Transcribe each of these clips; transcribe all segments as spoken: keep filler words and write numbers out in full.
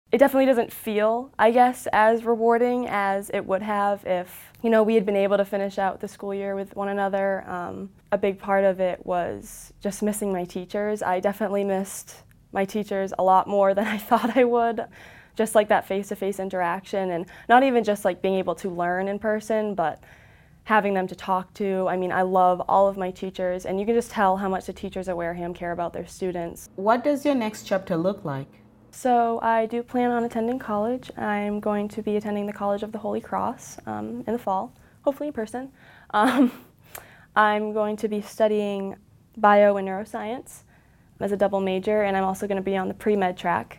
it definitely doesn't feel, I guess, as rewarding as it would have if, you know, we had been able to finish out the school year with one another. Um, a big part of it was just missing my teachers. I definitely missed my teachers a lot more than I thought I would. Just like that face-to-face interaction, and not even just like being able to learn in person, but having them to talk to. I mean, I love all of my teachers, and you can just tell how much the teachers at Wareham care about their students. What does your next chapter look like? So I do plan on attending college. I'm going to be attending the College of the Holy Cross um, in the fall, hopefully in person. Um, I'm going to be studying bio and neuroscience as a double major, and I'm also going to be on the pre-med track.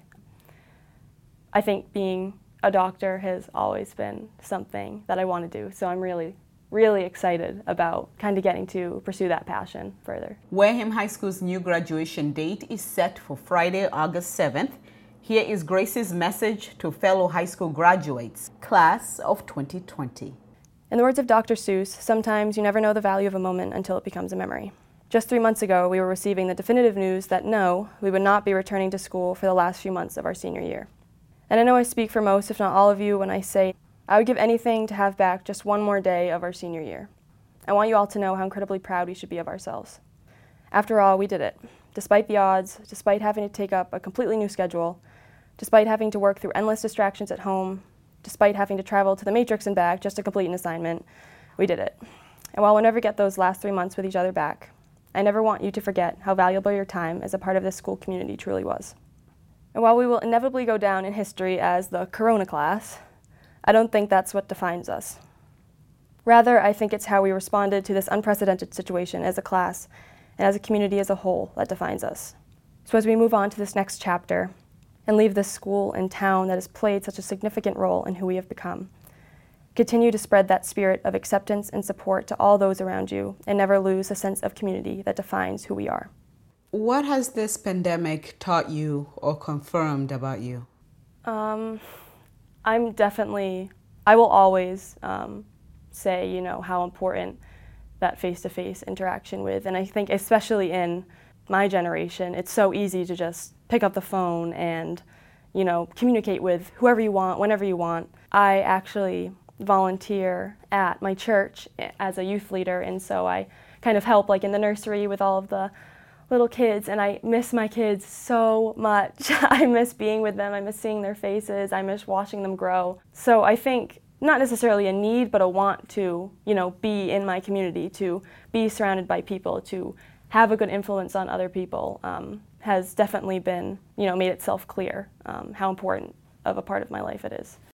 I think being a doctor has always been something that I want to do, so I'm really, really excited about kind of getting to pursue that passion further. Wareham High School's new graduation date is set for Friday, August seventh. Here is Grace's message to fellow high school graduates, class of twenty twenty. In the words of Doctor Seuss, sometimes you never know the value of a moment until it becomes a memory. Just three months ago, we were receiving the definitive news that no, we would not be returning to school for the last few months of our senior year. And I know I speak for most, if not all of you, when I say I would give anything to have back just one more day of our senior year. I want you all to know how incredibly proud we should be of ourselves. After all, we did it. Despite the odds, despite having to take up a completely new schedule, despite having to work through endless distractions at home, despite having to travel to the Matrix and back just to complete an assignment, we did it. And while we'll never get those last three months with each other back, I never want you to forget how valuable your time as a part of this school community truly was. And while we will inevitably go down in history as the Corona class, I don't think that's what defines us. Rather, I think it's how we responded to this unprecedented situation as a class and as a community as a whole that defines us. So as we move on to this next chapter and leave this school and town that has played such a significant role in who we have become, continue to spread that spirit of acceptance and support to all those around you and never lose the sense of community that defines who we are. What has this pandemic taught you or confirmed about you? Um, I'm definitely, I will always um, say, you know, how important that face-to-face interaction with, and I think especially in my generation, it's so easy to just pick up the phone and, you know, communicate with whoever you want, whenever you want. I actually volunteer at my church as a youth leader, and so I kind of help like in the nursery with all of the little kids, and I miss my kids so much. I miss being with them, I miss seeing their faces, I miss watching them grow. So I think not necessarily a need, but a want to, you know, be in my community, to be surrounded by people, to have a good influence on other people, um, has definitely been, you know, made itself clear um, how important of a part of my life it is.